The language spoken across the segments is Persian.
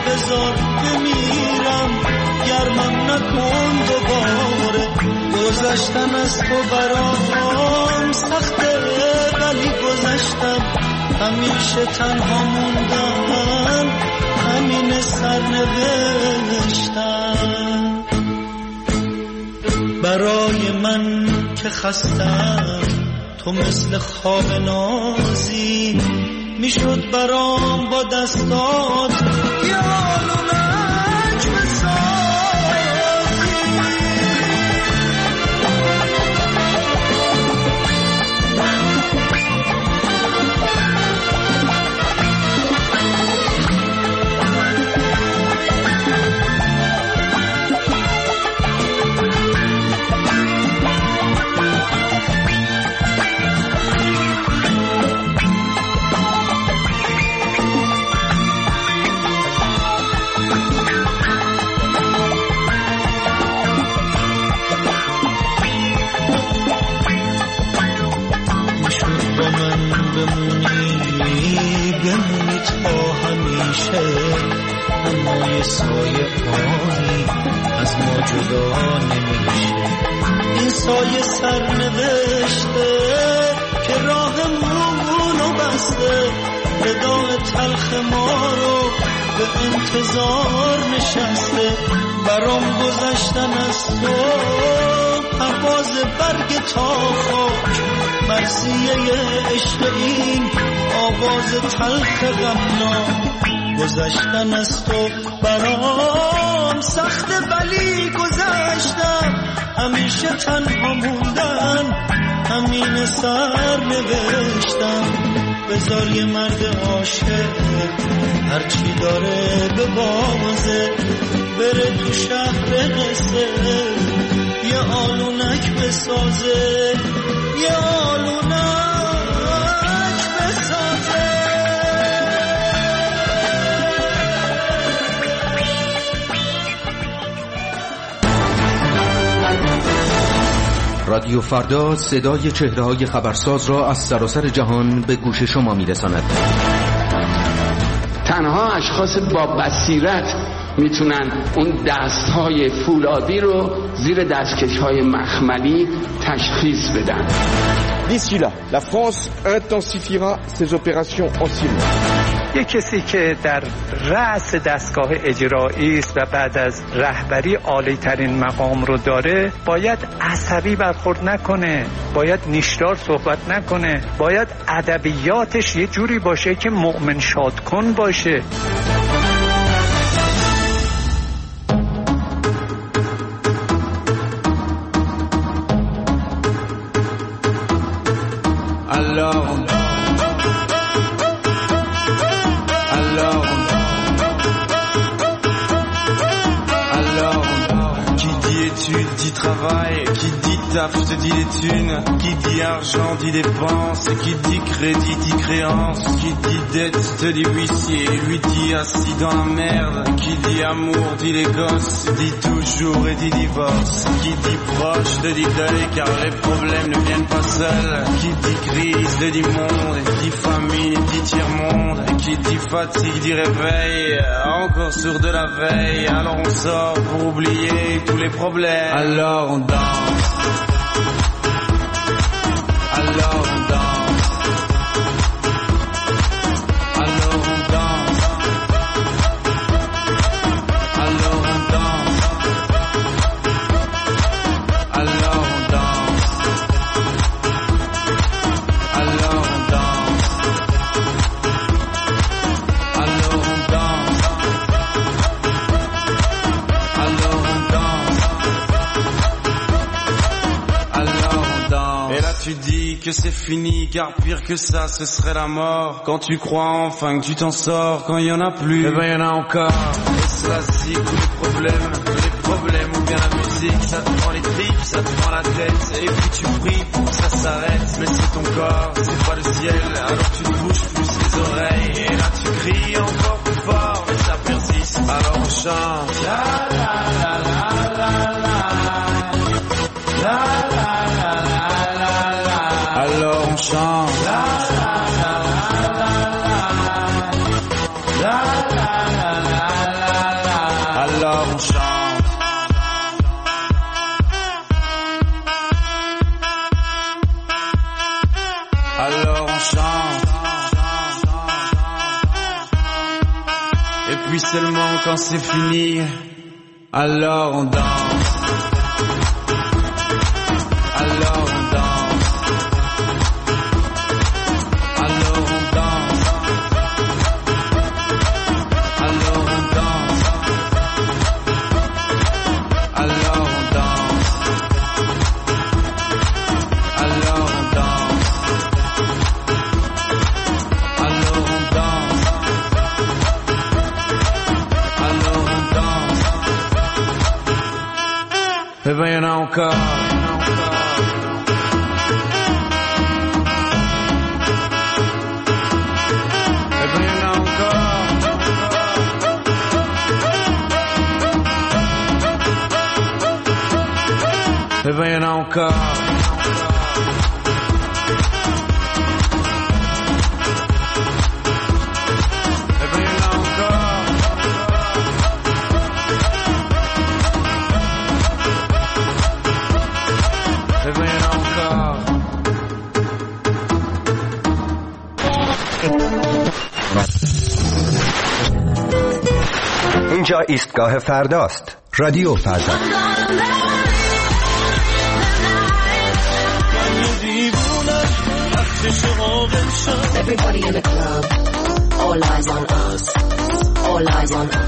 بذار بمیرم، گرمم نکن دوباره. گذشتن از تو برام سخته ولی گذشتم، همیشه تنها موندم، همین سرنوشتم. برای من که خستم تو مثل خواب نازی، میشد برام با دستات یه آلونک بسازی. بمونی تا همیشه، اما یه سایه آنی از ما جدا نمیشه. این سایه سرنوشته که راهمونو بسته، وداع تلخ ما رو به انتظار نشسته. برام گذشتن از تو پرواز برگ تا خاک، مرثیه عشق این آواز تلخ غمناک. گذشتن از تو برام سخته ولی گذشتم، همیشه تنها موندن، همین سرنوشتم. بذار یه مرد عاشق هرچی داره به بازه، بره تو شهر قصه یه آلونک بسازه، یه آلونک بسازه. رادیو فردا صدای چهره‌های خبرساز را از سراسر جهان به گوش شما می‌رساند. تنها اشخاص با بصیرت میتونن اون دستهای فولادی رو زیر دستکش‌های مخملی تشخیص بدن. D'ici là, la France intensifiera ses opérations en Syrie. یک کسی که در رأس دستگاه اجرایی است و بعد از رهبری عالی ترین مقام رو داره، باید عصبی برخورد نکنه، باید نیشدار صحبت نکنه، باید ادبیاتش یه جوری باشه که مؤمن شاد کن باشه. Qui dit taf te dit des thunes, qui dit argent dit dépenses, qui dit crédit dit créance, qui dit dette te dit huissier, lui dit assis dans la merde, qui dit amour dit les gosses, dit toujours et dit divorce, qui dit proche te dit deuil car les problèmes ne viennent pas seuls, qui dit crise te dit monde, qui dit famine dit tiers-monde, qui dit fatigue dit réveil, encore sourd de la veille, alors on sort pour oublier tous les problèmes, alors on danse, alors on danse, alors on danse, alors on danse, alors on danse, alors on danse, alors on danse, alors on danse. Et là tu dis que c'est fini car pire que ça ce serait la mort. Quand tu crois enfin que tu t'en sors, quand il y en a plus, eh ben il y en a encore. Et ça c'est tous les problèmes ou bien la musique, ça te prend les tripes, ça te prend la tête. Et puis tu pries pour que ça s'arrête, mais c'est ton corps, c'est pas le ciel. Alors tu te bouges plus les oreilles et là tu cries encore plus fort, mais ça persiste. Alors on chante la la la la la la la la la la la. Alors on chante la la la la la la la la la la. seulement quand c'est fini, alors on danse. Alors on danse. Alors on danse. Alors on danse. Alors on danse. Alors on danse. Alors on danse. Alors on danse. Eh ben y'en a encore. Eh ben y'en a encore. Eh ben y'en a encore. Eh ben y'en a encore. اینجا ایستگاه فرداست. رادیو فردا. Everybody in the club, all eyes on us, all eyes on us.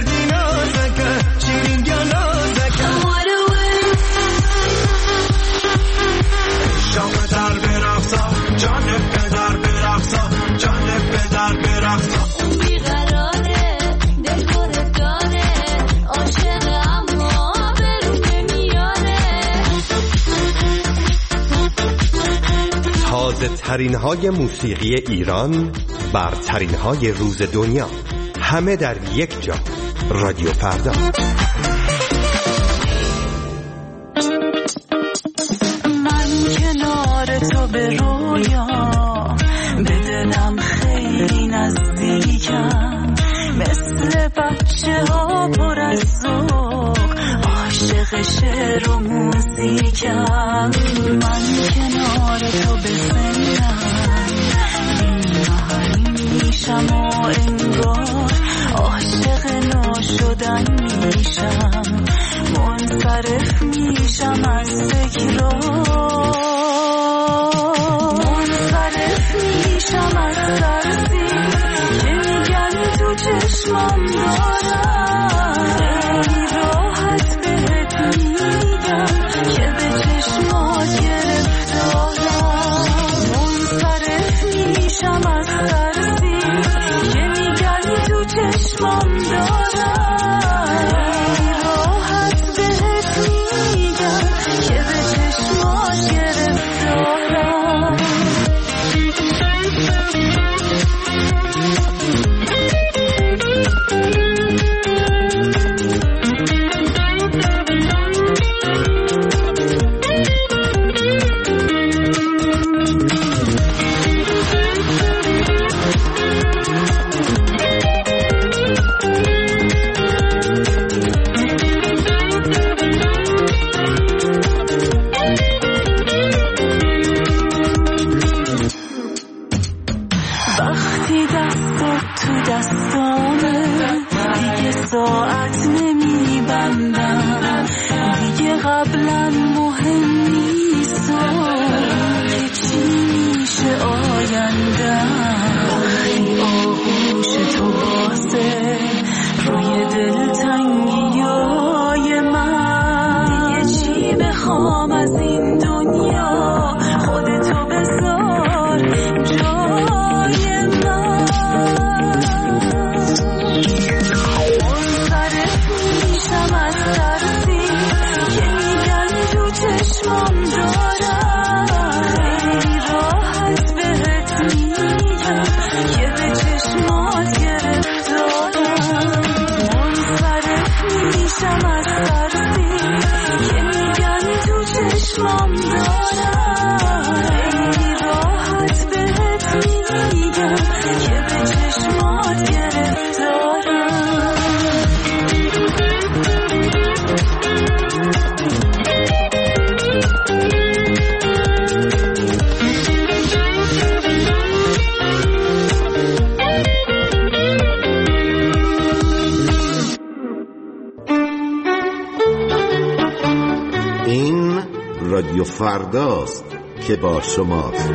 تازه ترین های موسیقی ایران، برترین های روز دنیا، همه در یک جا. رادیو فردا. من کنار تو به رویا، به دلم خیلی نزدیکم، مثل بچه ها پر از ذوق، عاشق شعر و موسیقم. من کنار تو به سنم میشم و انگار عاشق نو شدن میشم، منصرف میشم از تکرار، منصرف میشم از ترسی که میگن تو چشمم دارم، خیلی راحت بهت میگم که به چشمات گرفتارم، منصرف میشم از ترسی که میگن تو چشمم دارم، خیلی راحت بهت میگم که به چشمات گرفتارم. وقتی دستت تو دستامه دیگه ساعت نمیبندم، دیگه قبلا مهم نیست که چی میشه آیندم، وقتی آغوش تو بازه روی دلتنگیای من، دیگه چی بخوام از این دنیا، خودتو بذار جای من. رادیو فرداست که با شماست.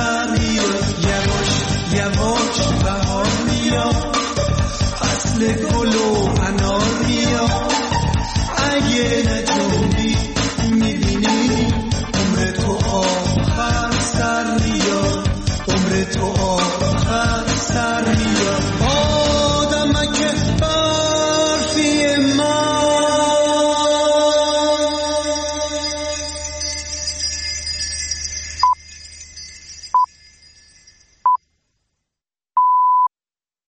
Let go.